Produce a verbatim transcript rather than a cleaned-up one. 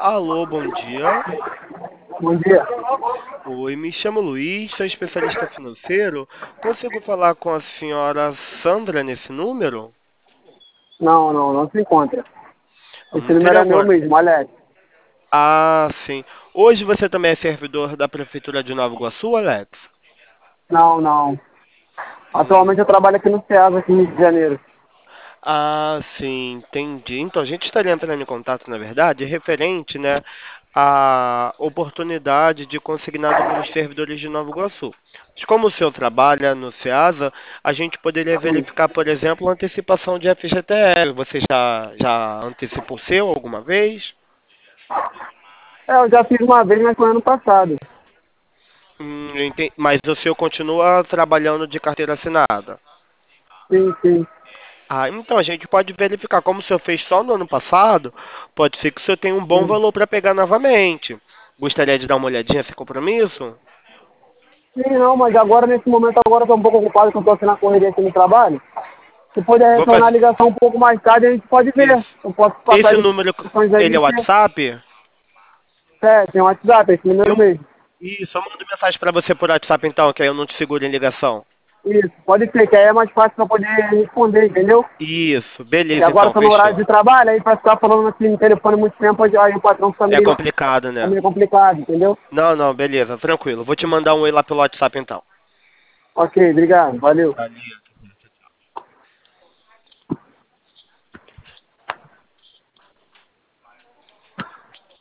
Alô, bom dia. Bom dia. Oi, me chamo Luiz, sou especialista financeiro. Consigo falar com a senhora Sandra nesse número? Não, não, não se encontra. Esse Hum, número teria é meu alguma... mesmo, Alex. Ah, sim. Hoje você também é servidor da Prefeitura de Nova Iguaçu, Alex? Não, não. Hum. Atualmente eu trabalho aqui no SEASA, aqui no Rio de Janeiro. Ah, sim, entendi. Então a gente estaria entrando em contato, na verdade, referente, né, à oportunidade de consignado pelos servidores de Nova Iguaçu. Mas como o senhor trabalha no SEASA, a gente poderia Sim. verificar, por exemplo, a antecipação de F G T S. Você já, já antecipou o seu alguma vez? É, eu já fiz uma vez, mas foi ano passado. Hum, eu enten- Mas o senhor continua trabalhando de carteira assinada? Sim, sim. Ah, então a gente pode verificar. Como o senhor fez só no ano passado, pode ser que o senhor tenha um bom Sim, valor para pegar novamente. Gostaria de dar uma olhadinha sem compromisso? sim não, mas agora, nesse momento, agora eu tô um pouco ocupado, que eu tô aqui na correria aqui no trabalho. Se puder Vou retornar a fazer ligação um pouco mais tarde, a gente pode ver. isso. Eu posso passar Esse as número, informações aí ele é e o você. WhatsApp? É, tem um WhatsApp, esse número Eu, mesmo. isso, eu mando mensagem para você por WhatsApp então, que aí eu não te seguro em ligação. Isso, pode ser, que aí é mais fácil pra poder responder, entendeu? Isso, E beleza agora então, estou no horário fechou. de trabalho, aí para ficar falando assim no telefone muito tempo, aí o patrão fica É meio, complicado, fica né? meio complicado, entendeu? Não, não, beleza, tranquilo. Vou te mandar um oi lá pelo WhatsApp então. Ok, obrigado, valeu. Valeu.